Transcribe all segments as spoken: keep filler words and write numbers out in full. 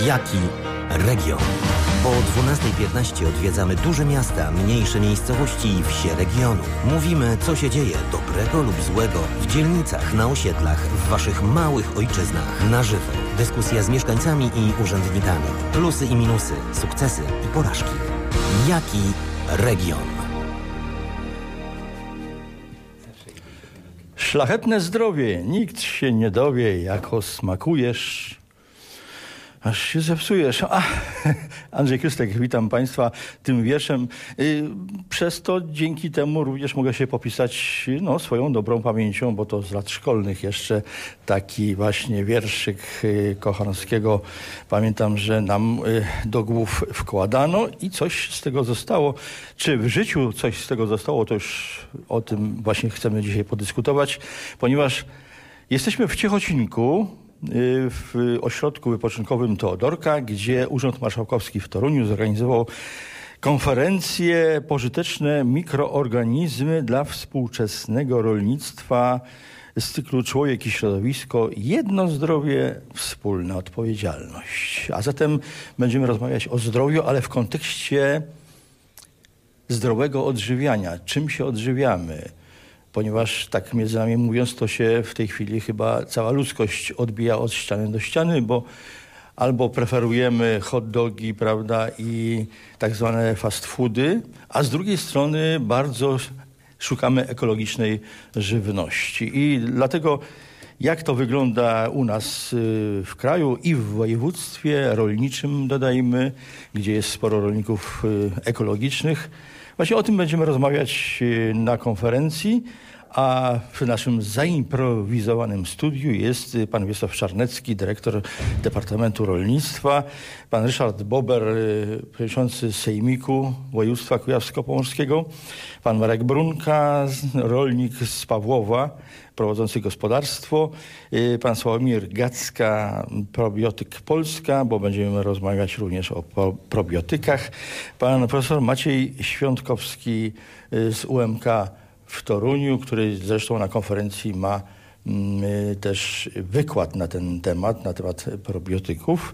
Jaki region? Po dwunastej piętnaście odwiedzamy duże miasta, mniejsze miejscowości i wsie regionu. Mówimy, co się dzieje, dobrego lub złego, w dzielnicach, na osiedlach, w waszych małych ojczyznach. Na żywo. Dyskusja z mieszkańcami i urzędnikami. Plusy i minusy, sukcesy i porażki. Jaki region? Szlachetne zdrowie, nikt się nie dowie, jako smakujesz, aż się zepsujesz. A, Andrzej Krystek, witam Państwa tym wierszem. Przez to dzięki temu również mogę się popisać no, swoją dobrą pamięcią, bo to z lat szkolnych jeszcze taki właśnie wierszyk Kochanowskiego pamiętam, że nam do głów wkładano i coś z tego zostało. Czy w życiu coś z tego zostało, to już o tym właśnie chcemy dzisiaj podyskutować, ponieważ jesteśmy w Ciechocinku, w ośrodku wypoczynkowym Teodorka, gdzie Urząd Marszałkowski w Toruniu zorganizował konferencję Pożyteczne mikroorganizmy dla współczesnego rolnictwa z cyklu Człowiek i środowisko, jedno zdrowie, wspólna odpowiedzialność. A zatem będziemy rozmawiać o zdrowiu, ale w kontekście zdrowego odżywiania. Czym się odżywiamy? Ponieważ tak między nami mówiąc, to się w tej chwili chyba cała ludzkość odbija od ściany do ściany, bo albo preferujemy hot dogi, prawda, i tak zwane fast foody, a z drugiej strony bardzo szukamy ekologicznej żywności. I dlatego jak to wygląda u nas w kraju i w województwie rolniczym, dodajmy, gdzie jest sporo rolników ekologicznych. Właśnie o tym będziemy rozmawiać na konferencji, a w naszym zaimprowizowanym studiu jest pan Wiesław Czarnecki, dyrektor Departamentu Rolnictwa, pan Ryszard Bober, przewodniczący Sejmiku Województwa Kujawsko-Pomorskiego, pan Marek Brunka, rolnik z Pawłowa, prowadzący gospodarstwo, pan Sławomir Gacka, Probiotyk Polska, bo będziemy rozmawiać również o probiotykach, pan profesor Maciej Świątkowski z U M K w Toruniu, który zresztą na konferencji ma y, też wykład na ten temat, na temat probiotyków.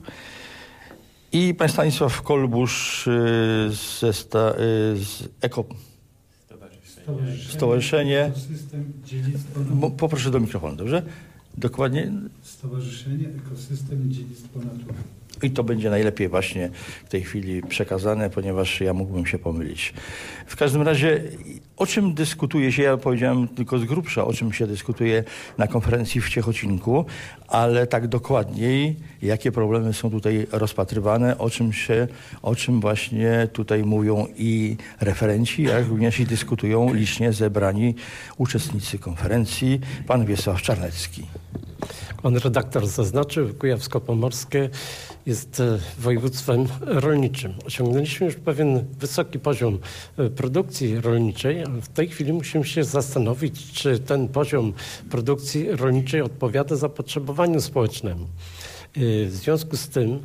I pan Stanisław Kolbusz y, ze sta, y, z Eko... Stowarzyszenie. Stowarzyszenie. Ekosystem Dziedzictwo Natury. Poproszę do mikrofonu, dobrze? Dokładnie. Stowarzyszenie Ekosystem Dziedzictwo Natury. I to będzie najlepiej właśnie w tej chwili przekazane, ponieważ ja mógłbym się pomylić. W każdym razie, o czym dyskutuje się, ja powiedziałem tylko z grubsza, o czym się dyskutuje na konferencji w Ciechocinku, ale tak dokładniej, jakie problemy są tutaj rozpatrywane, o czym się, o czym właśnie tutaj mówią i referenci, jak również i dyskutują licznie zebrani uczestnicy konferencji. Pan Wiesław Czarnecki. Pan redaktor zaznaczył, Kujawsko-Pomorskie jest województwem rolniczym. Osiągnęliśmy już pewien wysoki poziom produkcji rolniczej, ale w tej chwili musimy się zastanowić, czy ten poziom produkcji rolniczej odpowiada zapotrzebowaniu społecznemu. W związku z tym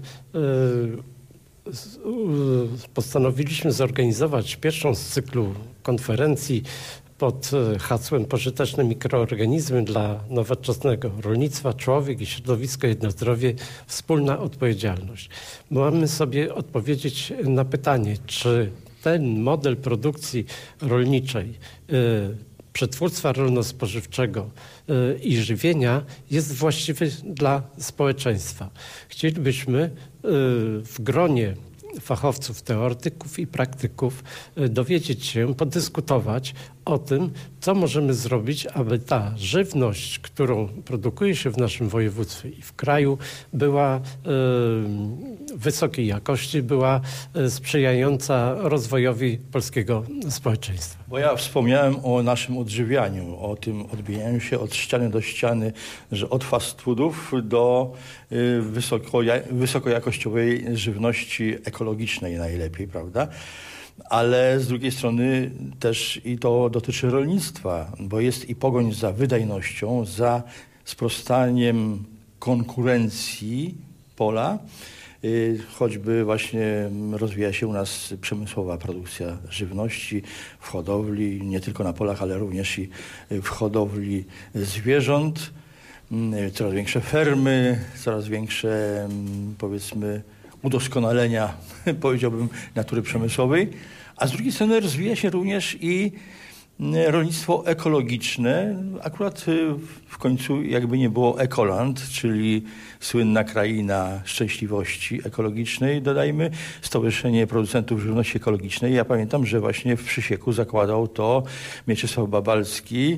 postanowiliśmy zorganizować pierwszą z cyklu konferencji pod hasłem Pożyteczne mikroorganizmy dla nowoczesnego rolnictwa, człowiek i środowisko, jedno zdrowie, wspólna odpowiedzialność. Mamy sobie odpowiedzieć na pytanie, czy ten model produkcji rolniczej, przetwórstwa rolno-spożywczego i żywienia jest właściwy dla społeczeństwa. Chcielibyśmy w gronie fachowców, teoretyków i praktyków dowiedzieć się, podyskutować o tym, co możemy zrobić, aby ta żywność, którą produkuje się w naszym województwie i w kraju, była y, wysokiej jakości, była y, sprzyjająca rozwojowi polskiego społeczeństwa. Bo ja wspomniałem o naszym odżywianiu, o tym odbijaniu się od ściany do ściany, że od fast foodów do y, wysoko, wysokojakościowej żywności ekologicznej najlepiej, prawda? Ale z drugiej strony też i to dotyczy rolnictwa, bo jest i pogoń za wydajnością, za sprostaniem konkurencji pola. Choćby właśnie rozwija się u nas przemysłowa produkcja żywności w hodowli, nie tylko na polach, ale również i w hodowli zwierząt. coraz większe fermy, coraz większe, powiedzmy, udoskonalenia, powiedziałbym, natury przemysłowej, a z drugiej strony rozwija się również i rolnictwo ekologiczne. Akurat w końcu jakby nie było Ekoland, czyli słynna kraina szczęśliwości ekologicznej, dodajmy, Stowarzyszenie Producentów Żywności Ekologicznej. Ja pamiętam, że właśnie w Przysieku zakładał to Mieczysław Babalski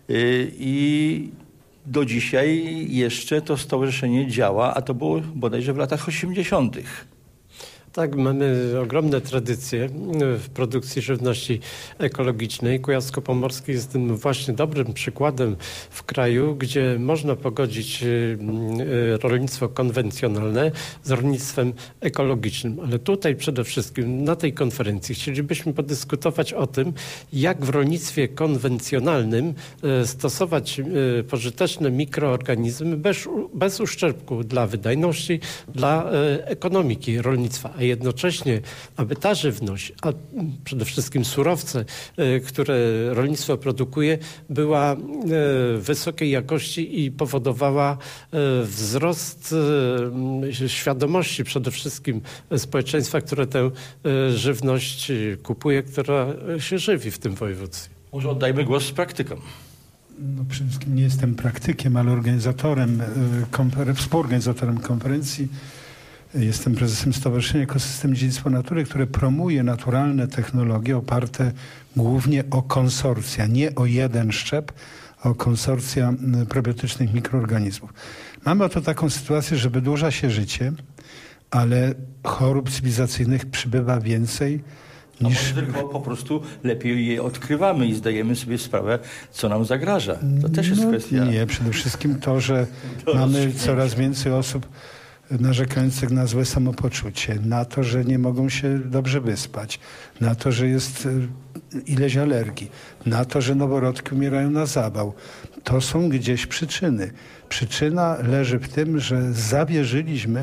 i do dzisiaj jeszcze to stowarzyszenie działa, a to było bodajże w latach osiemdziesiątych. Tak, mamy ogromne tradycje w produkcji żywności ekologicznej. Kujawsko-Pomorskie jest tym właśnie dobrym przykładem w kraju, gdzie można pogodzić rolnictwo konwencjonalne z rolnictwem ekologicznym. Ale tutaj przede wszystkim na tej konferencji chcielibyśmy podyskutować o tym, jak w rolnictwie konwencjonalnym stosować pożyteczne mikroorganizmy bez, bez uszczerbku dla wydajności, dla ekonomiki rolnictwa. A jednocześnie, aby ta żywność, a przede wszystkim surowce, które rolnictwo produkuje, była wysokiej jakości i powodowała wzrost świadomości przede wszystkim społeczeństwa, które tę żywność kupuje, która się żywi w tym województwie. Może oddajmy głos praktykom. No, przede wszystkim nie jestem praktykiem, ale organizatorem, konfer- współorganizatorem konferencji. Jestem prezesem Stowarzyszenia Ekosystem Dziedzictwo Natury, które promuje naturalne technologie oparte głównie o konsorcja, nie o jeden szczep, a o konsorcja probiotycznych mikroorganizmów. Mamy oto taką sytuację, że wydłuża się życie, ale chorób cywilizacyjnych przybywa więcej niż... A może tylko po prostu lepiej je odkrywamy i zdajemy sobie sprawę, co nam zagraża. To też jest no, kwestia... Nie, przede wszystkim to, że mamy coraz więcej osób narzekających na złe samopoczucie, na to, że nie mogą się dobrze wyspać, na to, że jest ileś alergii, na to, że noworodki umierają na zawał. To są gdzieś przyczyny. Przyczyna leży w tym, że zawierzyliśmy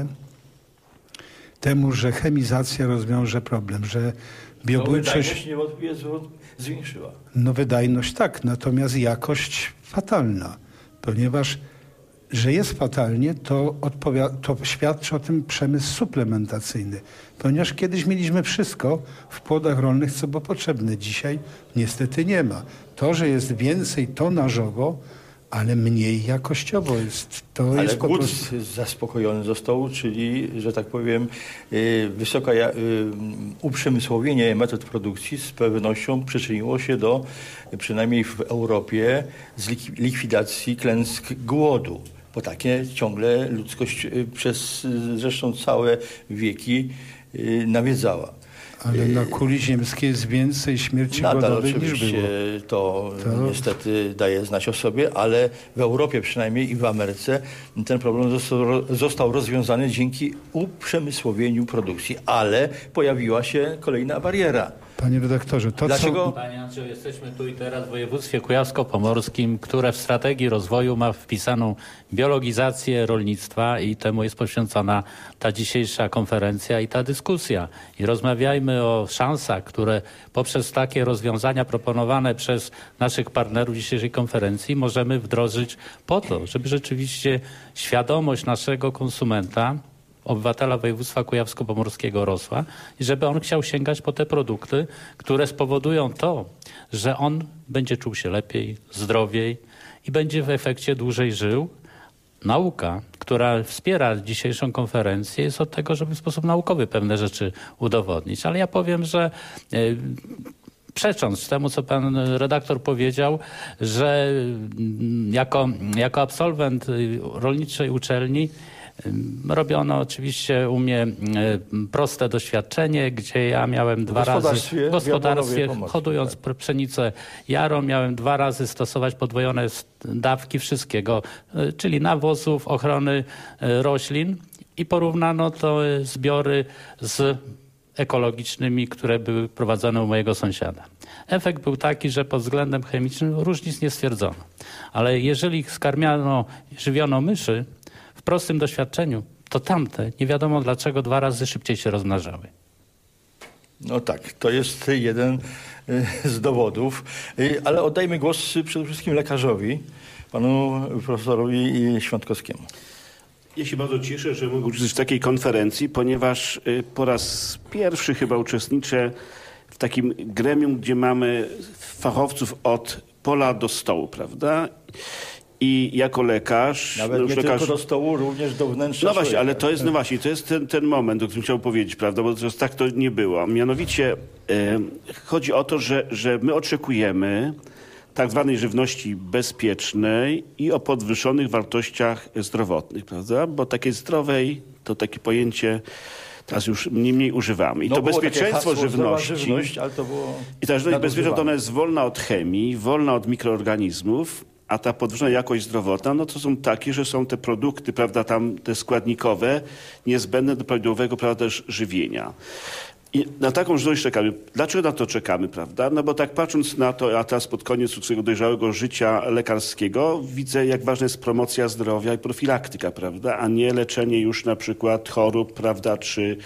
temu, że chemizacja rozwiąże problem, że biobójczość... Wydajność niewątpliwie zwiększyła. No wydajność tak, natomiast jakość fatalna, ponieważ że jest fatalnie, to, odpowia- to świadczy o tym przemysł suplementacyjny. Ponieważ kiedyś mieliśmy wszystko w płodach rolnych, co było potrzebne. Dzisiaj niestety nie ma. To, że jest więcej tonażowo, ale mniej jakościowo jest. To ale jest po głód prostu... zaspokojony został, czyli, że tak powiem, yy, wysoka ja- yy, uprzemysłowienie metod produkcji z pewnością przyczyniło się do, przynajmniej w Europie, zlik- likwidacji klęsk głodu. Bo takie ciągle ludzkość przez zresztą całe wieki nawiedzała. Ale na kuli ziemskiej jest więcej śmierci Nadal głodowej niż oczywiście było. To, To niestety daje znać o sobie, ale w Europie przynajmniej i w Ameryce ten problem został, został rozwiązany dzięki uprzemysłowieniu produkcji, ale pojawiła się kolejna bariera. Panie redaktorze, to Dlaczego? co... Panie Andrzeju, jesteśmy tu i teraz w województwie kujawsko-pomorskim, które w strategii rozwoju ma wpisaną biologizację rolnictwa i temu jest poświęcona ta dzisiejsza konferencja i ta dyskusja. I rozmawiajmy o szansach, które poprzez takie rozwiązania proponowane przez naszych partnerów dzisiejszej konferencji możemy wdrożyć po to, żeby rzeczywiście świadomość naszego konsumenta, obywatela województwa kujawsko-pomorskiego rosła i żeby on chciał sięgać po te produkty, które spowodują to, że on będzie czuł się lepiej, zdrowiej i będzie w efekcie dłużej żył. Nauka, która wspiera dzisiejszą konferencję, jest od tego, żeby w sposób naukowy pewne rzeczy udowodnić. Ale ja powiem, że yy, przecząc temu, co pan redaktor powiedział, że jako, jako absolwent rolniczej uczelni robiono oczywiście u mnie proste doświadczenie, gdzie ja miałem dwa razy w gospodarstwie, hodując tak. pszenicę jarą, miałem dwa razy stosować podwojone dawki wszystkiego, czyli nawozów, ochrony roślin i porównano to zbiory z ekologicznymi, które były prowadzone u mojego sąsiada. Efekt był taki, że pod względem chemicznym różnic nie stwierdzono. Ale jeżeli skarmiano, żywiono myszy, w prostym doświadczeniu, to tamte nie wiadomo dlaczego dwa razy szybciej się rozmnażały. No tak, to jest jeden z dowodów, ale oddajmy głos przede wszystkim lekarzowi, panu profesorowi Świątkowskiemu. Ja się bardzo cieszę, że mogę uczestniczyć w takiej konferencji, ponieważ po raz pierwszy chyba uczestniczę w takim gremium, gdzie mamy fachowców od pola do stołu, prawda? I jako lekarz... Nawet no nie lekarz, tylko do stołu, również do wnętrza. No właśnie, człowieka. ale to jest, no właśnie, to jest ten, ten moment, o którym chciałbym powiedzieć, prawda? Bo to tak to nie było. Mianowicie e, chodzi o to, że, że my oczekujemy tak zwanej żywności bezpiecznej i o podwyższonych wartościach zdrowotnych, prawda? Bo takiej zdrowej to takie pojęcie teraz już mniej, mniej używamy. I no to było bezpieczeństwo hasło, żywności... żywność, ale to było I ta żywność bezpieczna to ona jest wolna od chemii, wolna od mikroorganizmów, a ta podwyższona jakość zdrowotna, no to są takie, że są te produkty, prawda, tam te składnikowe, niezbędne do prawidłowego, prawda, też żywienia. I na taką żywność czekamy. Dlaczego na to czekamy, prawda? No bo tak patrząc na to, a teraz pod koniec swojego dojrzałego życia lekarskiego, widzę, jak ważna jest promocja zdrowia i profilaktyka, prawda? A nie leczenie już na przykład chorób, prawda, czy...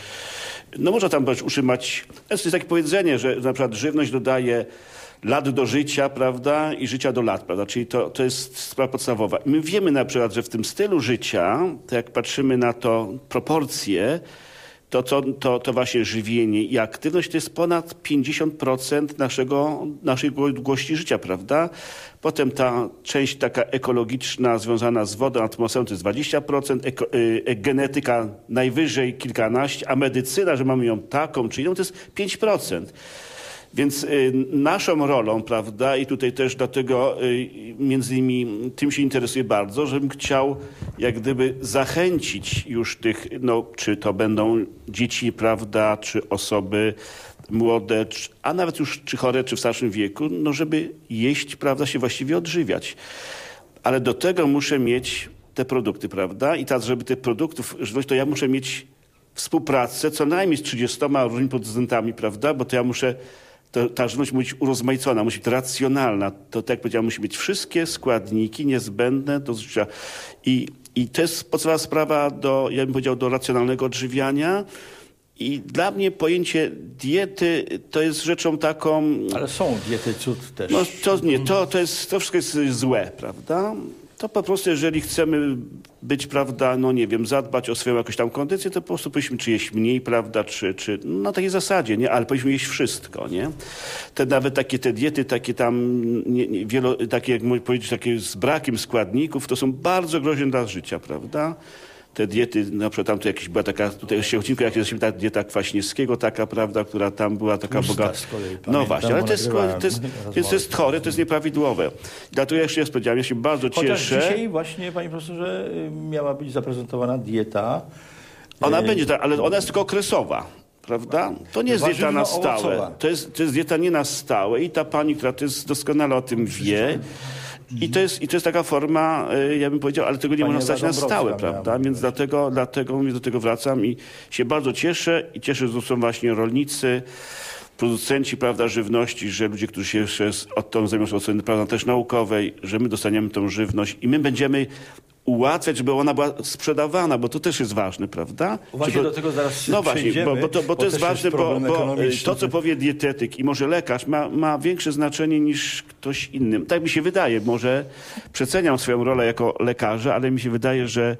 No można tam utrzymać... Jest takie powiedzenie, że na przykład żywność dodaje lat do życia, prawda, i życia do lat, prawda, czyli to, to jest sprawa podstawowa. I my wiemy na przykład, że w tym stylu życia, to jak patrzymy na to proporcje, to, to, to, to właśnie żywienie i aktywność to jest ponad pięćdziesiąt procent naszego, naszej długości życia, prawda? Potem ta część taka ekologiczna związana z wodą, atmosferą to jest dwadzieścia procent, eko, y, genetyka najwyżej kilkanaście, a medycyna, że mamy ją taką czy inną, to jest pięć procent. Więc y, naszą rolą, prawda, i tutaj też dlatego y, między innymi tym się interesuję bardzo, żebym chciał jak gdyby zachęcić już tych, no czy to będą dzieci, prawda, czy osoby młode, czy, a nawet już czy chore, czy w starszym wieku, no żeby jeść, prawda, się właściwie odżywiać. Ale do tego muszę mieć te produkty, prawda, i tak, żeby tych produktów, to ja muszę mieć współpracę co najmniej z trzydziestoma różnymi producentami, prawda, bo to ja muszę To, ta żywność musi być urozmaicona, musi być racjonalna. To, tak jak powiedziałem, musi mieć wszystkie składniki niezbędne do życia. I, i to jest podstawowa sprawa do, ja bym powiedział, do racjonalnego odżywiania. I dla mnie pojęcie diety to jest rzeczą taką... Ale są diety cud też. No to nie, to, to, jest, to wszystko jest złe, prawda? To po prostu, jeżeli chcemy być, prawda, no nie wiem, zadbać o swoją jakąś tam kondycję, to po prostu powinniśmy czy jeść mniej, prawda, czy, czy no, na takiej zasadzie, nie? Ale powinniśmy jeść wszystko, nie? Te nawet takie te diety, takie tam, nie, nie, wielo, takie, jak można powiedzieć, takie z brakiem składników, to są bardzo groźne dla życia, prawda? Te diety, na przykład tam to jakaś była taka, tutaj w Szczecinku, jak jest ta dieta Kwaśniewskiego, taka, prawda, która tam była taka bogata. No właśnie, ale to jest, to jest, więc to jest chore, to jest nieprawidłowe. Dlatego ja jeszcze raz powiedziałem, ja się bardzo Chociaż cieszę. dzisiaj właśnie, panie profesorze, miała być zaprezentowana dieta. Ona będzie, ta, ale ona jest tylko okresowa. Prawda? To nie jest dieta na stałe. To jest, to jest dieta nie na stałe i ta pani, która to jest doskonale o tym wie. I to, jest, I to jest taka forma, ja bym powiedział, ale tego nie Pani można stać na stałe, miała, prawda? Więc dlatego, dlatego do tego wracam i się bardzo cieszę i cieszę, że to są właśnie rolnicy, producenci, prawda, żywności, że ludzie, którzy się jeszcze od tą zajmują od strony, prawda, też naukowej, że my dostaniemy tą żywność i my będziemy ułatwiać, żeby ona była sprzedawana, bo to też jest ważne, prawda? Właśnie Żeby... do tego zaraz No właśnie, bo, bo to, bo bo to jest ważne, jest bo, bo to, co powie dietetyk i może lekarz, ma, ma większe znaczenie niż ktoś inny. Tak mi się wydaje, może przeceniam swoją rolę jako lekarza, ale mi się wydaje, że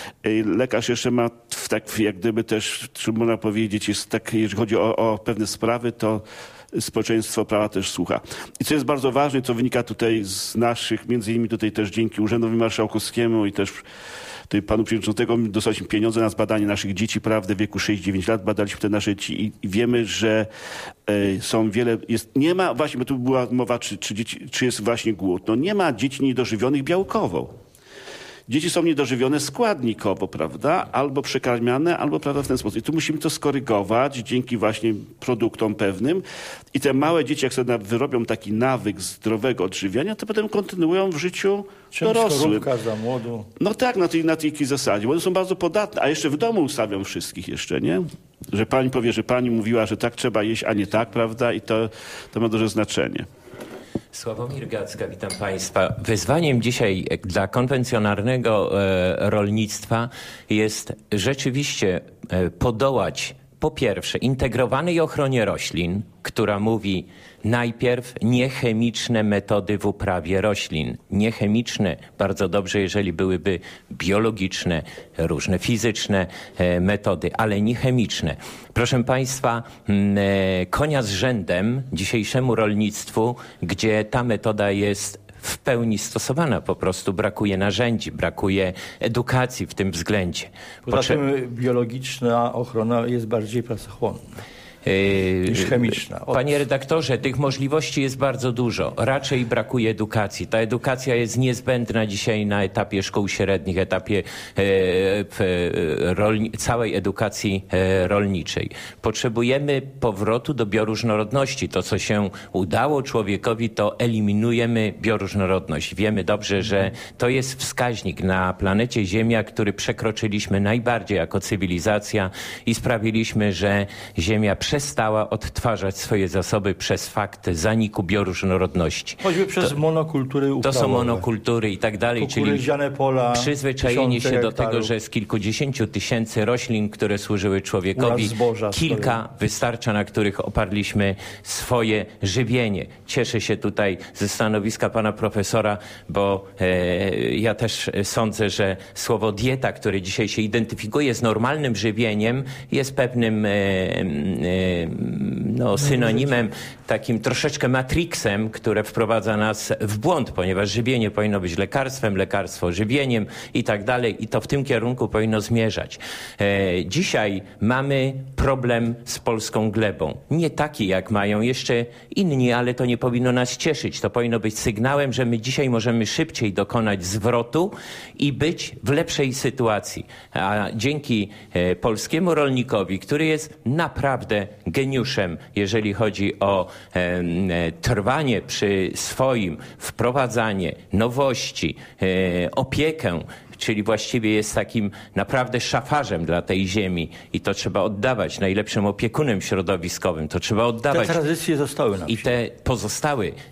lekarz jeszcze ma tak jak gdyby też, można powiedzieć, jest tak, jeżeli chodzi o, o pewne sprawy, to społeczeństwo prawa też słucha. I co jest bardzo ważne, co wynika tutaj z naszych, między innymi tutaj też dzięki Urzędowi Marszałkowskiemu i też tutaj panu przewodniczącemu dostaliśmy pieniądze na zbadanie naszych dzieci, prawda, w wieku sześć dziewięć lat badaliśmy te nasze dzieci i, i wiemy, że e, są wiele, jest, nie ma, właśnie, bo tu była mowa, czy, czy, dzieci, czy jest właśnie głód. No nie ma dzieci niedożywionych białkowo. Dzieci są niedożywione składnikowo, prawda? Albo przekarmiane, albo, prawda, w ten sposób. I tu musimy to skorygować dzięki właśnie produktom pewnym. I te małe dzieci, jak sobie wyrobią taki nawyk zdrowego odżywiania, to potem kontynuują w życiu dorosłym. Za młodu. No tak, na tej, na tej zasadzie, bo one są bardzo podatne. A jeszcze w domu ustawiam wszystkich jeszcze, nie? Że pani powie, że pani mówiła, że tak trzeba jeść, a nie tak, prawda? I to, to ma duże znaczenie. Sławomir Gacka, witam Państwa. Wyzwaniem dzisiaj dla konwencjonalnego e, rolnictwa jest rzeczywiście e, podołać po pierwsze integrowanej ochronie roślin, która mówi najpierw niechemiczne metody w uprawie roślin. Niechemiczne, bardzo dobrze, jeżeli byłyby biologiczne, różne fizyczne e, metody, ale niechemiczne. Proszę Państwa, e, konia z rzędem dzisiejszemu rolnictwu, gdzie ta metoda jest w pełni stosowana, po prostu brakuje narzędzi, brakuje edukacji w tym względzie. Poza tym biologiczna ochrona jest bardziej pracochłonna niż chemiczna. Od... Panie redaktorze, tych możliwości jest bardzo dużo. Raczej brakuje edukacji. Ta edukacja jest niezbędna dzisiaj na etapie szkół średnich, etapie e, w, rolni- całej edukacji e, rolniczej. Potrzebujemy powrotu do bioróżnorodności. To, co się udało człowiekowi, to eliminujemy bioróżnorodność. Wiemy dobrze, że to jest wskaźnik na planecie Ziemia, który przekroczyliśmy najbardziej jako cywilizacja i sprawiliśmy, że Ziemia przestała odtwarzać swoje zasoby przez fakt zaniku bioróżnorodności. Choćby przez to, monokultury uprawowe. To są monokultury i tak dalej, czyli pola, przyzwyczajenie się do hektarów. tego, że z kilkudziesięciu tysięcy roślin, które służyły człowiekowi, zboża, kilka swoje. wystarcza, na których oparliśmy swoje żywienie. Cieszę się tutaj ze stanowiska pana profesora, bo e, ja też sądzę, że słowo dieta, które dzisiaj się identyfikuje z normalnym żywieniem, jest pewnym e, e, no, synonimem, takim troszeczkę matrixem, które wprowadza nas w błąd, ponieważ żywienie powinno być lekarstwem, lekarstwo żywieniem i tak dalej i to w tym kierunku powinno zmierzać. E, dzisiaj mamy problem z polską glebą. Nie taki, jak mają jeszcze inni, ale to nie powinno nas cieszyć. To powinno być sygnałem, że my dzisiaj możemy szybciej dokonać zwrotu i być w lepszej sytuacji. A dzięki e, polskiemu rolnikowi, który jest naprawdę geniuszem, jeżeli chodzi o e, e, trwanie przy swoim, wprowadzanie nowości, e, opiekę, czyli właściwie jest takim naprawdę szafarzem dla tej ziemi i to trzeba oddawać najlepszym opiekunem środowiskowym. To trzeba oddawać. Te tradycje zostały nam. I te pozostały e,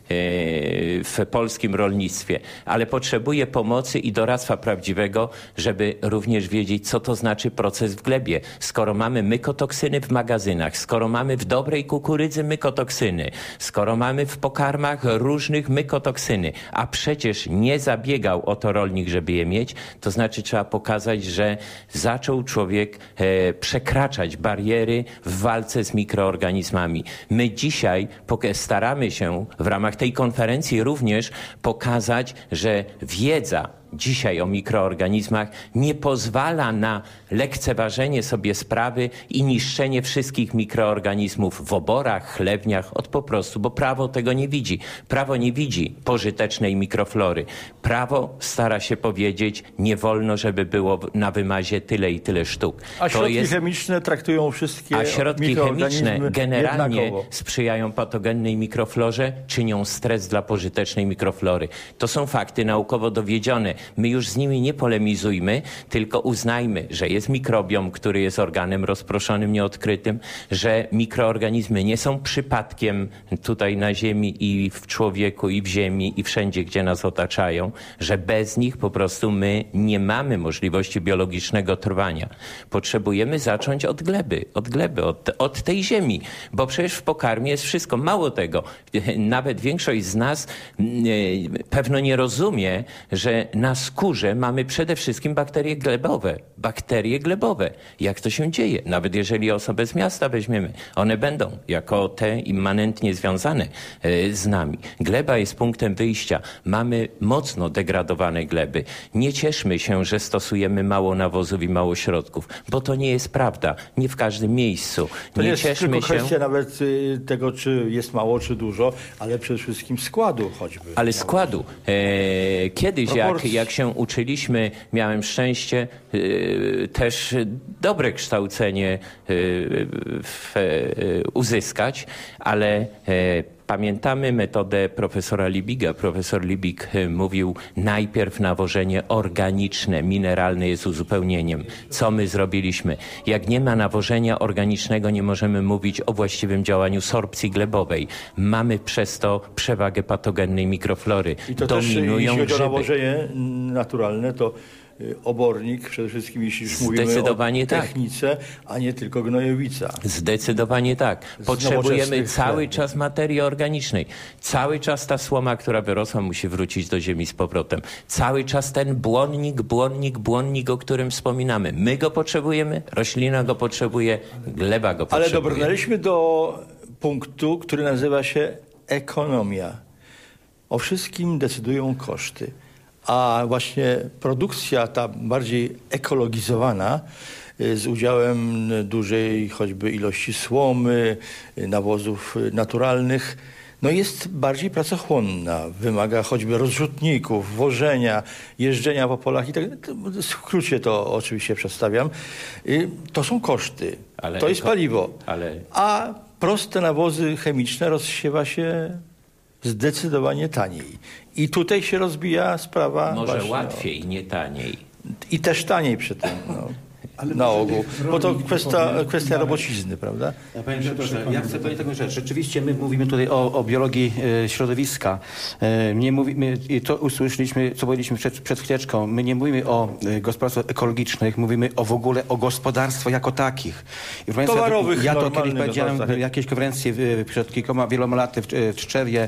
w polskim rolnictwie, ale potrzebuje pomocy i doradztwa prawdziwego, żeby również wiedzieć, co to znaczy proces w glebie. Skoro mamy mykotoksyny w magazynach, skoro mamy w dobrej kukurydzy mykotoksyny, skoro mamy w pokarmach różnych mykotoksyny, a przecież nie zabiegał o to rolnik, żeby je mieć, to znaczy trzeba pokazać, że zaczął człowiek e, przekraczać bariery w walce z mikroorganizmami. My dzisiaj staramy się w ramach tej konferencji również pokazać, że wiedza dzisiaj o mikroorganizmach nie pozwala na lekceważenie sobie sprawy i niszczenie wszystkich mikroorganizmów w oborach, chlewniach, od po prostu, bo prawo tego nie widzi. Prawo nie widzi pożytecznej mikroflory. Prawo stara się powiedzieć, nie wolno, żeby było na wymazie tyle i tyle sztuk. A środki to jest... chemiczne traktują wszystkie A środki chemiczne generalnie jednakowo. sprzyjają patogennej mikroflorze, czynią stres dla pożytecznej mikroflory. To są fakty naukowo dowiedzione. My już z nimi nie polemizujmy, tylko uznajmy, że jest mikrobiom, który jest organem rozproszonym, nieodkrytym, że mikroorganizmy nie są przypadkiem tutaj na ziemi i w człowieku, i w ziemi, i wszędzie, gdzie nas otaczają, że bez nich po prostu my nie mamy możliwości biologicznego trwania. Potrzebujemy zacząć od gleby, od gleby, od, od tej ziemi, bo przecież w pokarmie jest wszystko. Mało tego, nawet większość z nas pewno nie rozumie, że na skórze mamy przede wszystkim bakterie glebowe. Bakterie glebowe. Jak to się dzieje? Nawet jeżeli osobę z miasta weźmiemy, one będą jako te immanentnie związane z nami. Gleba jest punktem wyjścia. Mamy mocno degradowane gleby. Nie cieszmy się, że stosujemy mało nawozów i mało środków, bo to nie jest prawda. Nie w każdym miejscu. To nie jest cieszmy tylko się. kwestia nawet tego, czy jest mało, czy dużo, ale przede wszystkim składu choćby. Ale składu. E, kiedyś, jak, jak jak się uczyliśmy, miałem szczęście e, też dobre kształcenie e, w, e, uzyskać, ale e, pamiętamy metodę profesora Libiga. Profesor Libig mówił, najpierw nawożenie organiczne, mineralne jest uzupełnieniem. Co my zrobiliśmy? Jak nie ma nawożenia organicznego, nie możemy mówić o właściwym działaniu sorpcji glebowej. Mamy przez to przewagę patogennej mikroflory. I to Dominują też, jeśli chodzi o grzyby. nawożenie naturalne, to obornik, przede wszystkim jeśli już mówimy Zdecydowanie o technice, tak. a nie tylko gnojowica. Zdecydowanie tak. Potrzebujemy cały czas materii organicznej. Cały czas ta słoma, która wyrosła, musi wrócić do ziemi z powrotem. Cały czas ten błonnik, błonnik, błonnik, o którym wspominamy. My go potrzebujemy, roślina go potrzebuje, gleba go potrzebuje. Ale dobrnęliśmy do punktu, który nazywa się ekonomia. O wszystkim decydują koszty. A właśnie produkcja ta bardziej ekologizowana z udziałem dużej choćby ilości słomy, nawozów naturalnych, no jest bardziej pracochłonna. Wymaga choćby rozrzutników, wożenia, jeżdżenia po polach i tak. W skrócie to oczywiście przedstawiam. To są koszty. Ale to jest paliwo. Ale... A proste nawozy chemiczne rozsiewa się zdecydowanie taniej. I tutaj się rozbija sprawa... Może łatwiej, o... nie taniej. I też taniej przy tym, no. Ale na ogół. Bo to kwestia, kwestia robocizny, prawda? Ja Panie Doktorze, ja chcę powiedzieć taką rzecz. Rzeczywiście my mówimy tutaj o, o biologii e, środowiska. E, nie mówimy, i to usłyszeliśmy, co powiedzieliśmy przed, przed chwileczką. My nie mówimy o e, gospodarstwach ekologicznych, mówimy o w ogóle o gospodarstwach jako takich. I, Towarowych, ja to kiedyś powiedziałem w jakiejś konferencji przed kilkoma, wieloma laty w, w Tczewie,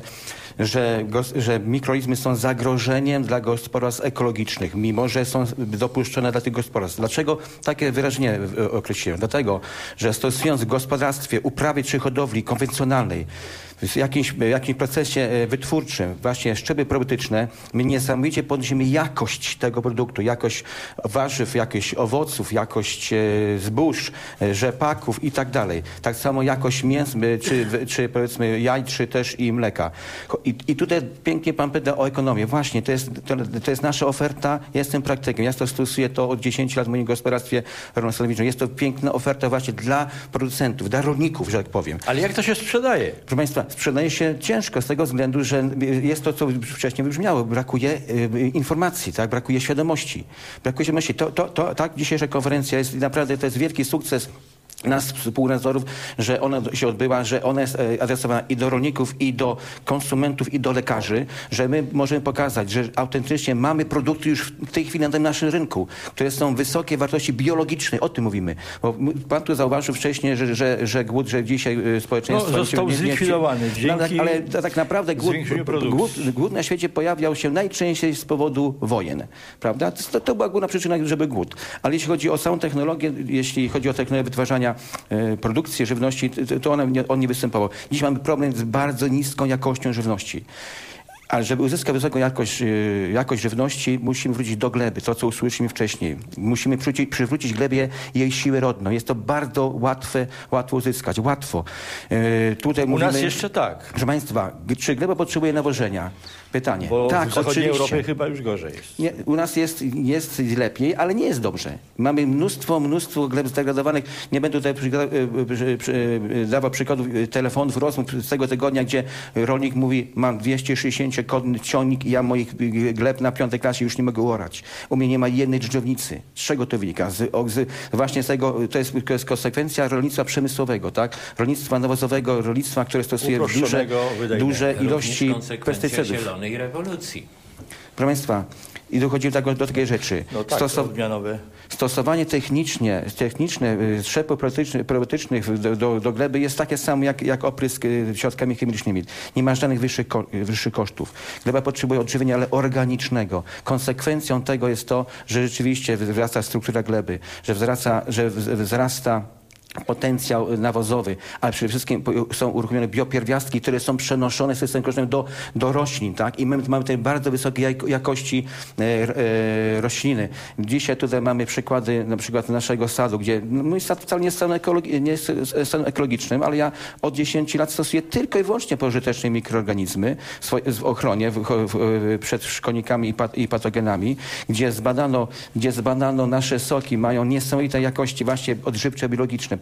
że, że mikroorganizmy są zagrożeniem dla gospodarstw ekologicznych, mimo że są dopuszczone dla tych gospodarstw. Dlaczego takie wyraźnie określiłem? Dlatego, że stosując w gospodarstwie uprawy czy hodowli konwencjonalnej, w jakimś, jakimś procesie wytwórczym, właśnie szczepy probiotyczne, my niesamowicie podnosimy jakość tego produktu, jakość warzyw, jakość owoców, jakość zbóż, rzepaków i tak dalej. Tak samo jakość mięs, czy, czy powiedzmy jaj, czy też i mleka. I, i tutaj pięknie pan pyta o ekonomię. Właśnie, to jest, to, to jest nasza oferta. Ja jestem praktykiem. Ja to stosuję to od dziesięciu lat w moim gospodarstwie rolno-sadowniczym. Jest to piękna oferta właśnie dla producentów, dla rolników, że tak powiem. Ale jak to się sprzedaje? Proszę Państwa, sprzedaje się ciężko z tego względu, że jest to, co wcześniej wybrzmiało. Brakuje y, informacji, tak? Brakuje świadomości. Brakuje świadomości. To, to, to, tak, dzisiejsza konferencja jest naprawdę, to jest wielki sukces nas, współnadzorów, że ona się odbyła, że ona jest adresowana i do rolników, i do konsumentów, i do lekarzy, że my możemy pokazać, że autentycznie mamy produkty już w tej chwili na tym naszym rynku, które są wysokie wartości biologicznej. O tym mówimy. Bo pan tu zauważył wcześniej, że, że, że głód, że dzisiaj społeczeństwo... No, został nie, zlikwidowany. Nie, dzięki ale tak naprawdę głód, głód, głód na świecie pojawiał się najczęściej z powodu wojen. Prawda? To, to była główna przyczyna, żeby głód. Ale jeśli chodzi o samą technologię, jeśli chodzi o technologię wytwarzania produkcji żywności, to on nie, on nie występował. Dziś mamy problem z bardzo niską jakością żywności. Ale żeby uzyskać wysoką jakość, jakość żywności, musimy wrócić do gleby, to co usłyszeliśmy wcześniej. Musimy przywrócić, przywrócić glebie jej siłę rodną. Jest to bardzo łatwe, łatwo uzyskać. Łatwo. Yy, tutaj U mówimy, nas jeszcze tak. Proszę Państwa, czy gleba potrzebuje nawożenia? Pytanie. Bo tak, w zachodniej oczywiście. Europie chyba już gorzej jest. Nie, u nas jest, jest lepiej, ale nie jest dobrze. Mamy mnóstwo, mnóstwo gleb zdegradowanych. Nie będę tutaj przy, przy, przy, dawał przykładów telefonów, rozmów z tego tygodnia, gdzie rolnik mówi, mam dwieście sześćdziesięciokodny ciągnik i ja moich gleb na piątej klasie już nie mogę orać. U mnie nie ma jednej dżdżownicy. Z czego to wynika? Z, z, właśnie z tego, to jest, to jest konsekwencja rolnictwa przemysłowego, tak? Rolnictwa nawozowego, rolnictwa, które stosuje duże, duże ilości pestycydów. Zielonej rewolucji. Proszę Państwa, i dochodzi do, do takiej rzeczy. No tak, Stosow... odmianowe. Stosowanie technicznie, techniczne szczepów probiotycznych do, do, do gleby jest takie samo jak, jak oprysk środkami chemicznymi. Nie ma żadnych wyższych, ko wyższych kosztów. Gleba potrzebuje odżywienia, ale organicznego. Konsekwencją tego jest to, że rzeczywiście wzrasta struktura gleby, że wzrasta, że wzrasta potencjał nawozowy, ale przede wszystkim są uruchomione biopierwiastki, które są przenoszone systemem korzystnym do, do roślin, tak? I my mamy tutaj bardzo wysokiej jakości e, e, rośliny. Dzisiaj tutaj mamy przykłady na przykład naszego sadu, gdzie mój sad wcale nie jest sadem, ekologi nie jest sadem ekologicznym, ale ja od dziesięciu lat stosuję tylko i wyłącznie pożyteczne mikroorganizmy w, w ochronie w, w, przed szkodnikami i, pat, i patogenami, gdzie zbadano, gdzie zbadano nasze soki, mają niesamowite jakości właśnie odżywcze, biologiczne.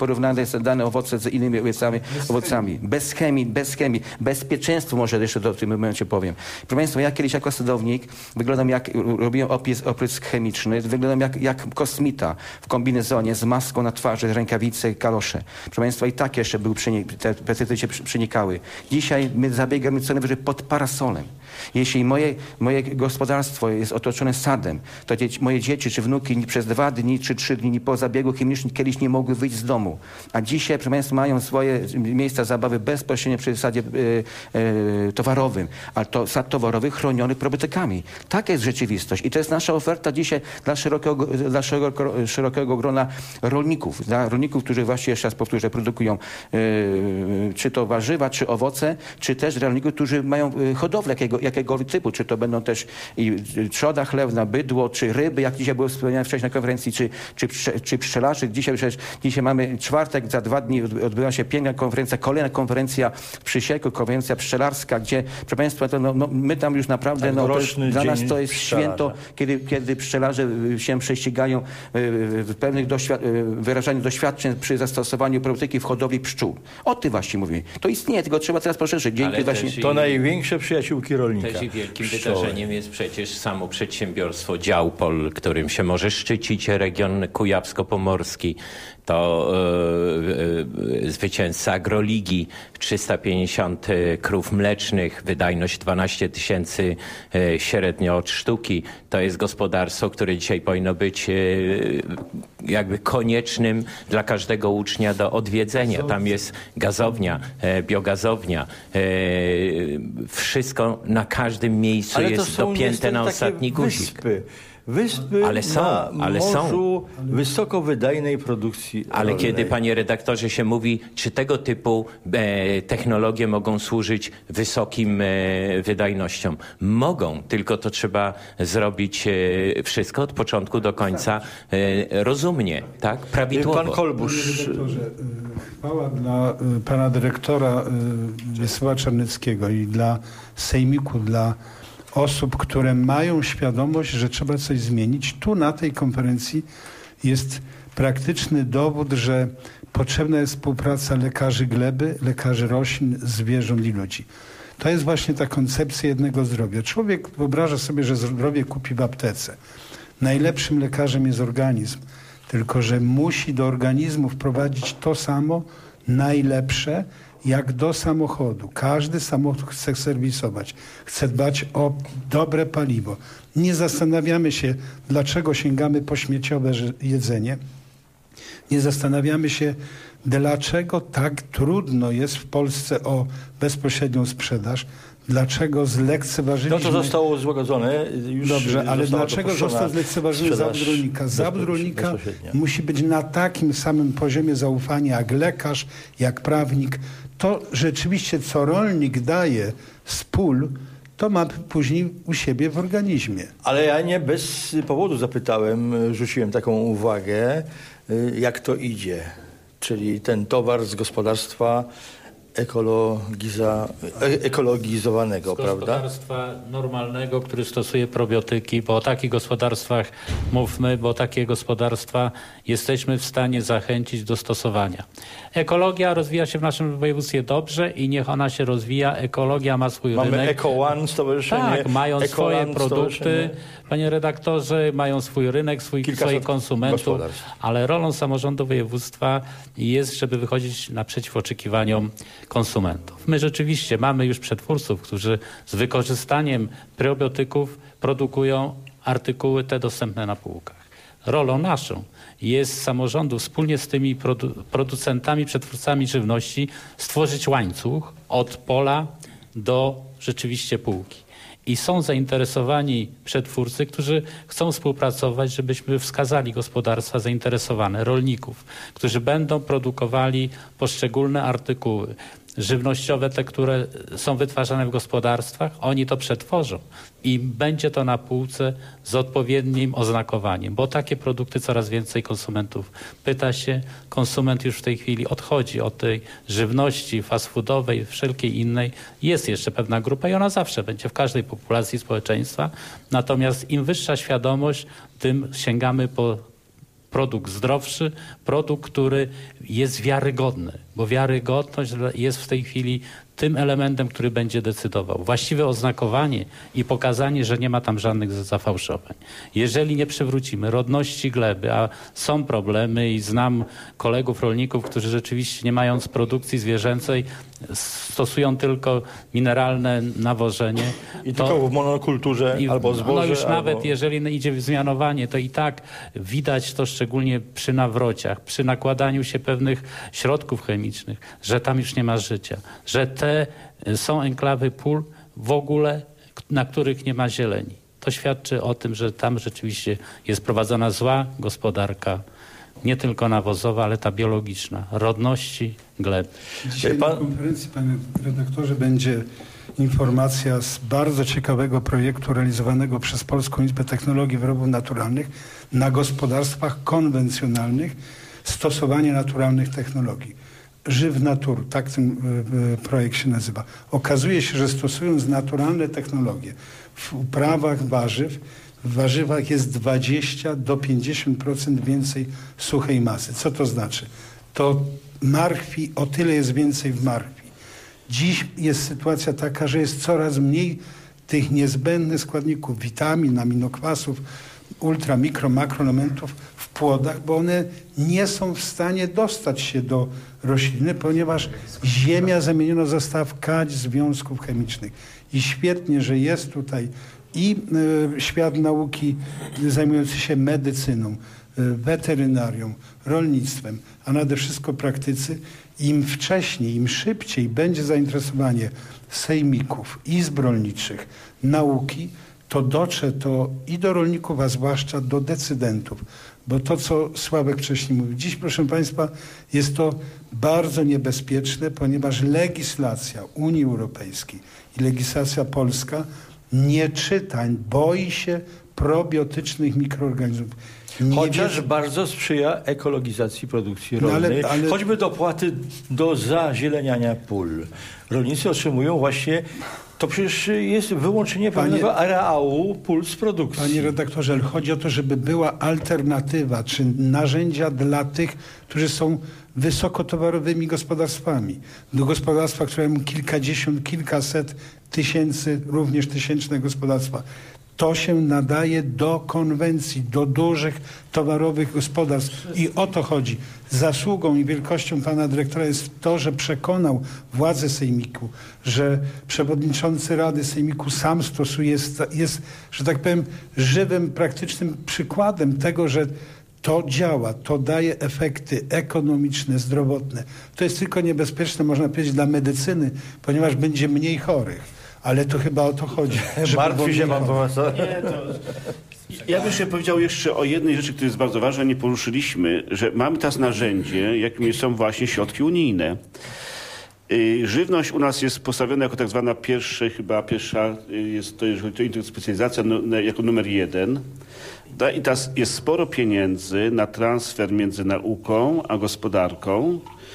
porównane są dane owoce z innymi owocami. owocami. Bez chemii, bez chemii. Bezpieczeństwo może jeszcze do, w tym momencie powiem. Proszę Państwa, ja kiedyś jako sadownik wyglądam jak, robiłem opis, oprysk chemiczny, wyglądam jak, jak kosmita w kombinezonie z maską na twarzy, rękawice, kalosze. Proszę Państwa, i tak jeszcze był przenik, te pestycydy się przenikały. Dzisiaj my zabiegamy co najwyżej pod parasolem. Jeśli moje, moje gospodarstwo jest otoczone sadem, to dzieci, moje dzieci czy wnuki przez dwa dni czy trzy dni po zabiegu chemicznym kiedyś nie mogły wyjść z domu. A dzisiaj, proszę Państwa, mają swoje miejsca zabawy bezpośrednio przy sadzie e, e, towarowym. Ale to sad towarowy chroniony probiotykami. Taka jest rzeczywistość. I to jest nasza oferta dzisiaj dla szerokiego, dla szerokiego, szerokiego grona rolników. Dla rolników, którzy właśnie, jeszcze raz powtórzę, produkują e, czy to warzywa, czy owoce, czy też rolników, którzy mają hodowlę jakiego, jakiegokolwiek typu. Czy to będą też i trzoda chlewna, bydło, czy ryby, jak dzisiaj było wspomniane wcześniej na konferencji, czy, czy, czy pszczelarzy. Dzisiaj, przecież, dzisiaj mamy czwartek, za dwa dni odbyła się piękna konferencja, kolejna konferencja w Przysieku, konferencja pszczelarska, gdzie, proszę Państwa, to no, no, my tam już naprawdę, tak, no, to jest, dla nas to jest święto, kiedy, kiedy pszczelarze się prześcigają w pewnych wyrażaniu doświadczeń przy zastosowaniu probiotyki w hodowli pszczół. O tym właśnie mówię. To istnieje, tylko trzeba teraz poszerzyć. Dzięki właśnie. I, to największe przyjaciółki rolnika. Też i wielkim pszczoły. Wydarzeniem jest przecież samo przedsiębiorstwo Działpol, którym się może szczycić region kujawsko-pomorski. To e, e, zwycięzca Agroligi, trzysta pięćdziesiąt krów mlecznych, wydajność dwanaście tysięcy e, średnio od sztuki. To jest gospodarstwo, które dzisiaj powinno być e, jakby koniecznym dla każdego ucznia do odwiedzenia. Tam jest gazownia, e, biogazownia. E, wszystko na każdym miejscu ale jest dopięte na ostatni guzik. Wyspy. Wyspy ale są, na ale morzu są. wysokowydajnej produkcji Ale rolnej. kiedy, panie redaktorze, się mówi, czy tego typu e, technologie mogą służyć wysokim e, wydajnościom? Mogą, tylko to trzeba zrobić e, wszystko od początku do końca e, rozumnie, tak? Prawidłowo. Pan Kolbusz. Chwała dla pana dyrektora Wiesława Czarneckiego i dla Sejmiku, dla osób, które mają świadomość, że trzeba coś zmienić. Tu na tej konferencji jest praktyczny dowód, że potrzebna jest współpraca lekarzy gleby, lekarzy roślin, zwierząt i ludzi. To jest właśnie ta koncepcja jednego zdrowia. Człowiek wyobraża sobie, że zdrowie kupi w aptece. Najlepszym lekarzem jest organizm, tylko że musi do organizmu wprowadzić to samo najlepsze, jak do samochodu. Każdy samochód chce serwisować, chce dbać o dobre paliwo. Nie zastanawiamy się, dlaczego sięgamy po śmieciowe jedzenie. Nie zastanawiamy się, dlaczego tak trudno jest w Polsce o bezpośrednią sprzedaż. Dlaczego zlekceważyliśmy... No to zostało złagodzone. Już Dobrze, ale dlaczego został zlekceważony zawód rolnika? Zawód rolnika musi być na takim samym poziomie zaufania jak lekarz, jak prawnik. To rzeczywiście, co rolnik daje z pól, to ma później u siebie w organizmie. Ale ja nie bez powodu zapytałem, rzuciłem taką uwagę, jak to idzie. Czyli ten towar z gospodarstwa ekologiza, ekologizowanego, z prawda? Gospodarstwa normalnego, który stosuje probiotyki, bo o takich gospodarstwach mówmy, bo takie gospodarstwa jesteśmy w stanie zachęcić do stosowania. Ekologia rozwija się w naszym województwie dobrze i niech ona się rozwija. Ekologia ma swój Mamy rynek. Eco One stowarzyszenie. Tak, mają Ecoland swoje produkty, panie redaktorze, mają swój rynek, swój, swoich konsumentów, ale rolą samorządu województwa jest, żeby wychodzić naprzeciw oczekiwaniom konsumentów. My rzeczywiście mamy już przetwórców, którzy z wykorzystaniem probiotyków produkują artykuły te dostępne na półkach. Rolą naszą jest samorządu wspólnie z tymi produ- producentami, przetwórcami żywności stworzyć łańcuch od pola do rzeczywiście półki. I są zainteresowani przetwórcy, którzy chcą współpracować, żebyśmy wskazali gospodarstwa zainteresowane, rolników, którzy będą produkowali poszczególne artykuły żywnościowe, te, które są wytwarzane w gospodarstwach, oni to przetworzą i będzie to na półce z odpowiednim oznakowaniem, bo takie produkty coraz więcej konsumentów pyta się. Konsument już w tej chwili odchodzi od tej żywności fast foodowej, wszelkiej innej. Jest jeszcze pewna grupa i ona zawsze będzie w każdej populacji społeczeństwa. Natomiast im wyższa świadomość, tym sięgamy po produkt zdrowszy, produkt, który jest wiarygodny, bo wiarygodność jest w tej chwili tym elementem, który będzie decydował. Właściwe oznakowanie i pokazanie, że nie ma tam żadnych zafałszowań. Jeżeli nie przywrócimy rodności gleby, a są problemy i znam kolegów rolników, którzy rzeczywiście nie mając produkcji zwierzęcej stosują tylko mineralne nawożenie. I to, tylko w monokulturze i, albo zboże. No już albo... nawet jeżeli idzie w zmianowanie, to i tak widać to szczególnie przy nawrociach, przy nakładaniu się pewnych środków chemicznych, że tam już nie ma życia, że te są enklawy pól w ogóle, na których nie ma zieleni. To świadczy o tym, że tam rzeczywiście jest prowadzona zła gospodarka, nie tylko nawozowa, ale ta biologiczna, rodności gleb. Dzisiaj Pan... na konferencji, panie redaktorze, będzie informacja z bardzo ciekawego projektu realizowanego przez Polską Izbę Technologii Wyrobów Naturalnych na gospodarstwach konwencjonalnych stosowanie naturalnych technologii. Żywnatur, tak ten y, y, projekt się nazywa. Okazuje się, że stosując naturalne technologie w uprawach warzyw, w warzywach jest dwadzieścia do pięćdziesięciu procent więcej suchej masy. Co to znaczy? To marchwi, o tyle jest więcej w marchwi. Dziś jest sytuacja taka, że jest coraz mniej tych niezbędnych składników, witamin, aminokwasów, ultra, mikro, makroelementów w płodach, bo one nie są w stanie dostać się do rośliny, ponieważ ziemia zamieniona została w kadź związków chemicznych. I świetnie, że jest tutaj i y, świat nauki zajmujący się medycyną, y, weterynarią, rolnictwem, a nade wszystko praktycy. Im wcześniej, im szybciej będzie zainteresowanie sejmików, izb rolniczych, nauki, to dotrze to i do rolników, a zwłaszcza do decydentów. Bo to, co Sławek wcześniej mówił, dziś, proszę Państwa, jest to bardzo niebezpieczne, ponieważ legislacja Unii Europejskiej i legislacja polska nie czyta, boi się probiotycznych mikroorganizmów. Nie Chociaż wie... bardzo sprzyja ekologizacji produkcji rolnej, no ale, ale... choćby dopłaty do zazieleniania pól. Rolnicy otrzymują właśnie, to przecież jest wyłączenie pewnego Panie... areału pól z produkcji. Panie redaktorze, ale chodzi o to, żeby była alternatywa, czy narzędzia dla tych, którzy są wysokotowarowymi gospodarstwami. Do gospodarstwa, które mają kilkadziesiąt, kilkaset tysięcy, również tysięczne gospodarstwa. To się nadaje do konwencji, do dużych towarowych gospodarstw. I o to chodzi. Zasługą i wielkością pana dyrektora jest to, że przekonał władze sejmiku, że przewodniczący Rady Sejmiku sam stosuje, jest, jest, że tak powiem, żywym, praktycznym przykładem tego, że to działa, to daje efekty ekonomiczne, zdrowotne. To jest tylko niebezpieczne, można powiedzieć, dla medycyny, ponieważ będzie mniej chorych. Ale to chyba o to chodzi. Martwi się pan profesor? Nie, to... Ja bym się powiedział jeszcze o jednej rzeczy, która jest bardzo ważna, nie poruszyliśmy, że mamy teraz narzędzie, jakim są właśnie środki unijne. Żywność u nas jest postawiona jako tak zwana pierwsza, chyba pierwsza, jest to, jeżeli to interspecjalizacja, no, jako numer jeden. I teraz jest sporo pieniędzy na transfer między nauką a gospodarką.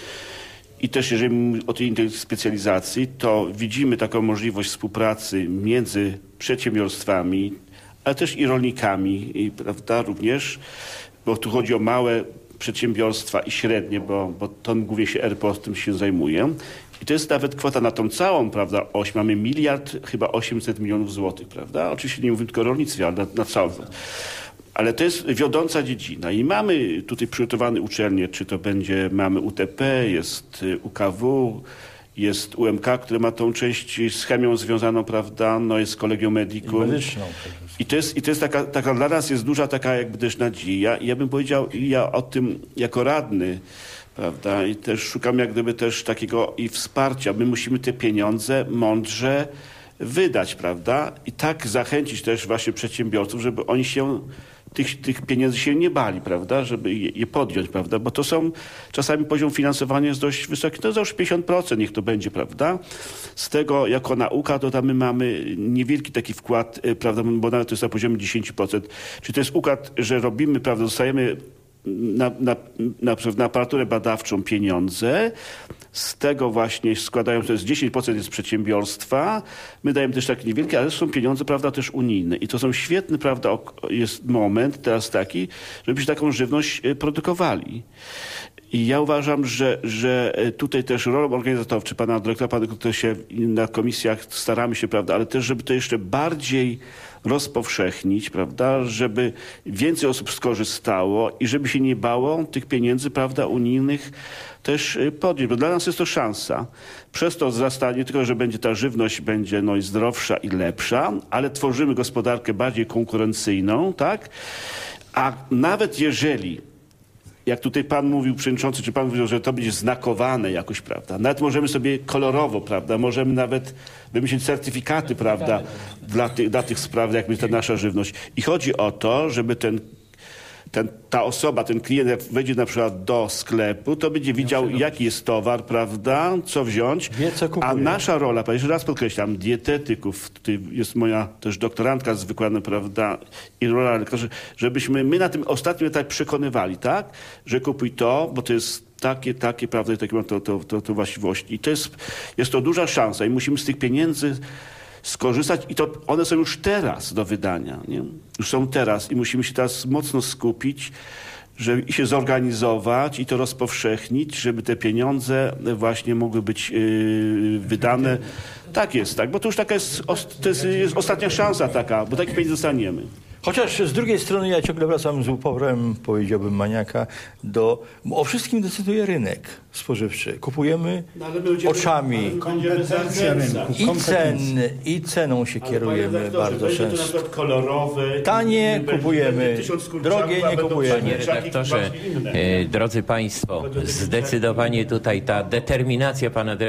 I też jeżeli mówimy o tej interspecjalizacji, to widzimy taką możliwość współpracy między przedsiębiorstwami, ale też i rolnikami, i, prawda, również, bo tu chodzi o małe przedsiębiorstwa i średnie, bo, bo to głównie się R P O tym się zajmuje. I to jest nawet kwota na tą całą, prawda, oś. Mamy miliard, chyba osiemset milionów złotych, prawda? Oczywiście nie mówię tylko o rolnictwie, ale na, na całą. Ale to jest wiodąca dziedzina i mamy tutaj przygotowane uczelnie, czy to będzie, mamy U T P, jest U K W, jest U M K, które ma tą część z chemią związaną, prawda, no jest Collegium Medicum. I medyczną. I to jest, i to jest taka, taka, dla nas jest duża taka jakby też nadzieja. I ja bym powiedział, ja o tym jako radny, prawda, i też szukam jak gdyby też takiego i wsparcia. My musimy te pieniądze mądrze wydać, prawda, i tak zachęcić też właśnie przedsiębiorców, żeby oni się Tych, tych pieniędzy się nie bali, prawda, żeby je, je podjąć, prawda, bo to są, czasami poziom finansowania jest dość wysoki, to już pięćdziesiąt procent niech to będzie, prawda. Z tego jako nauka to tam my mamy niewielki taki wkład, prawda, bo nawet to jest na poziomie dziesięć procent. Czyli to jest układ, że robimy, prawda, dostajemy na, na, na, na aparaturę badawczą pieniądze, z tego właśnie składają, to jest dziesięć procent jest przedsiębiorstwa, my dajemy też takie niewielkie, ale są pieniądze, prawda, też unijne. I to są świetny, prawda, jest moment teraz taki, żebyśmy taką żywność produkowali. I ja uważam, że, że tutaj też rolą organizatorów, czy pana dyrektora, pana dyrektora się na komisjach staramy się, prawda, ale też, żeby to jeszcze bardziej rozpowszechnić, prawda, żeby więcej osób skorzystało i żeby się nie bało tych pieniędzy, prawda, unijnych też podjąć, bo dla nas jest to szansa. Przez to wzrastanie, tylko że będzie ta żywność będzie no, i zdrowsza i lepsza, ale tworzymy gospodarkę bardziej konkurencyjną, tak? A nawet jeżeli, jak tutaj pan mówił, przewodniczący, czy pan mówił, że to będzie znakowane jakoś, prawda? Nawet możemy sobie kolorowo, prawda? Możemy nawet wymyślić certyfikaty, prawda? Dla tych, dla tych spraw, jak będzie ta nasza żywność. I chodzi o to, żeby ten, ten, ta osoba, ten klient, jak wejdzie na przykład do sklepu, to będzie widział, jaki jest towar, prawda? Co wziąć. Wie, co kupuje. A nasza rola, jeszcze raz podkreślam, dietetyków, tutaj jest moja też doktorantka z wykładem, prawda? I rola lekarzy, żebyśmy my na tym ostatnim etapie przekonywali, tak? Że kupuj to, bo to jest takie, takie, prawda, i takie ma to, to, to, to właściwości. I to jest, jest to duża szansa i musimy z tych pieniędzy skorzystać i to one są już teraz do wydania, nie? Już są teraz i musimy się teraz mocno skupić, żeby się zorganizować i to rozpowszechnić, żeby te pieniądze właśnie mogły być yy, wydane. Tak jest, tak, bo to już taka jest, to jest, jest ostatnia szansa taka, bo takich pieniędzy dostaniemy. Chociaż z drugiej strony ja ciągle wracam z uporem, powiedziałbym, maniaka, do... O wszystkim decyduje rynek spożywczy. Kupujemy no, będziemy, oczami. Kompetencja rynku. I, cen, I ceną się ale kierujemy bardzo często. To na przykład kolorowe. Tanie kupujemy, drogie nie kupujemy. Panie redaktorze, e, drodzy państwo, zdecydowanie tutaj ta determinacja pana e,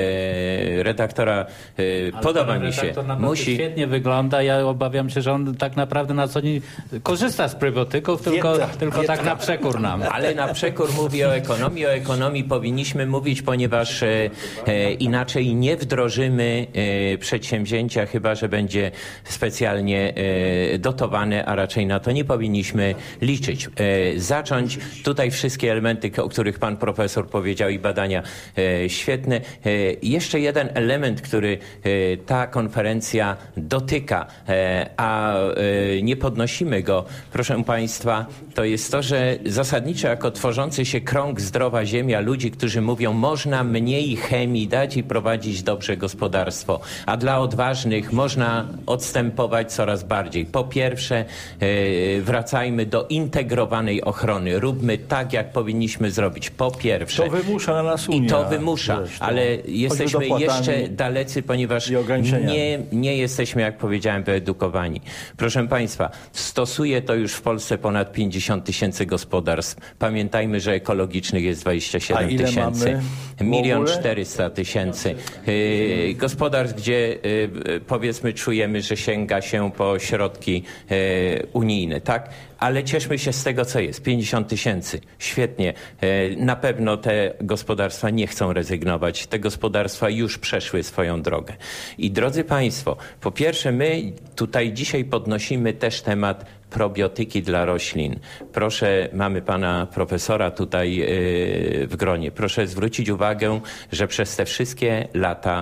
e, redaktora e, podoba mi się. Musi... świetnie wygląda. Ja obawiam się, że on tak naprawdę na co dzień korzysta z probiotyków, tylko, dieta, tylko dieta. tak na przekór nam. Ale na przekór mówi o ekonomii. O ekonomii powinniśmy mówić, ponieważ e, e, inaczej nie wdrożymy e, przedsięwzięcia, chyba że będzie specjalnie e, dotowane, a raczej na to nie powinniśmy liczyć. E, zacząć tutaj wszystkie elementy, o których pan profesor powiedział i badania e, świetne. E, jeszcze jeden element, który e, ta konferencja dotyka, e, a e, nie podnosimy go, proszę państwa, to jest to, że zasadniczo jako tworzący się krąg Zdrowa Ziemia, ludzi, którzy mówią, można mniej chemii dać i prowadzić dobrze gospodarstwo, a dla odważnych można odstępować coraz bardziej. Po pierwsze, yy, wracajmy do integrowanej ochrony. Róbmy tak, jak powinniśmy zrobić. Po pierwsze. To wymusza na nas Unia. I to wymusza, zresztą. Ale jesteśmy jeszcze dalecy, ponieważ nie, nie jesteśmy, jak powiedziałem, wyedukowani. Proszę państwa, stosuje to już w Polsce ponad pięćdziesiąt tysięcy gospodarstw. Pamiętajmy, że ekologicznych jest dwadzieścia siedem tysięcy. Milion czterysta tysięcy. Yy, gospodarstw, gdzie yy, powiedzmy czujemy, że sięga się po środki yy, unijne, tak? Ale cieszmy się z tego, co jest. pięćdziesiąt tysięcy. Świetnie. Na pewno te gospodarstwa nie chcą rezygnować. Te gospodarstwa już przeszły swoją drogę. I drodzy państwo, po pierwsze my tutaj dzisiaj podnosimy też temat probiotyki dla roślin. Proszę, mamy pana profesora tutaj yy, w gronie. Proszę zwrócić uwagę, że przez te wszystkie lata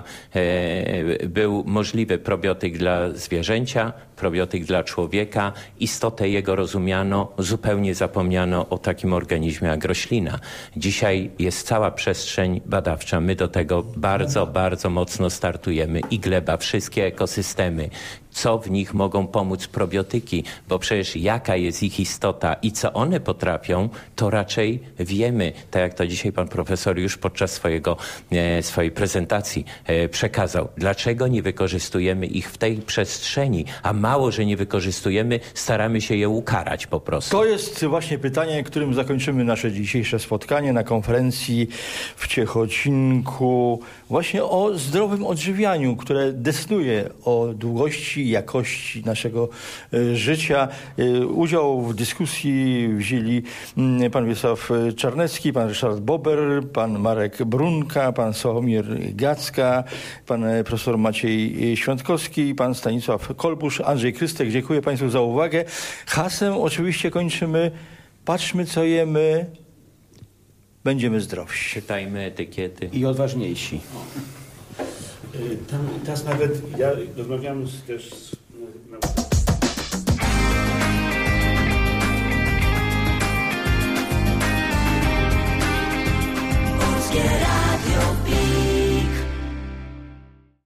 yy, był możliwy probiotyk dla zwierzęcia, probiotyk dla człowieka. Istotę jego rozumiano, zupełnie zapomniano o takim organizmie jak roślina. Dzisiaj jest cała przestrzeń badawcza. My do tego bardzo, bardzo mocno startujemy. I gleba, wszystkie ekosystemy. Co w nich mogą pomóc probiotyki, bo przecież jaka jest ich istota i co one potrafią, to raczej wiemy, tak jak to dzisiaj pan profesor już podczas swojego, e, swojej prezentacji e, przekazał. Dlaczego nie wykorzystujemy ich w tej przestrzeni, a mało, że nie wykorzystujemy, staramy się je ukarać po prostu. To jest właśnie pytanie, którym zakończymy nasze dzisiejsze spotkanie na konferencji w Ciechocinku właśnie o zdrowym odżywianiu, które decyduje o długości i jakości naszego y, życia. Y, udział w dyskusji wzięli y, pan Wiesław Czarnecki, pan Ryszard Bober, pan Marek Brunka, pan Sławomir Gacka, pan profesor Maciej Świątkowski, pan Stanisław Kolbusz, Andrzej Krystek. Dziękuję państwu za uwagę. Hasem oczywiście kończymy. Patrzmy, co jemy. będziemy zdrowsi. Czytajmy etykiety. I odważniejsi. Tam, teraz nawet ja rozmawiam z, też z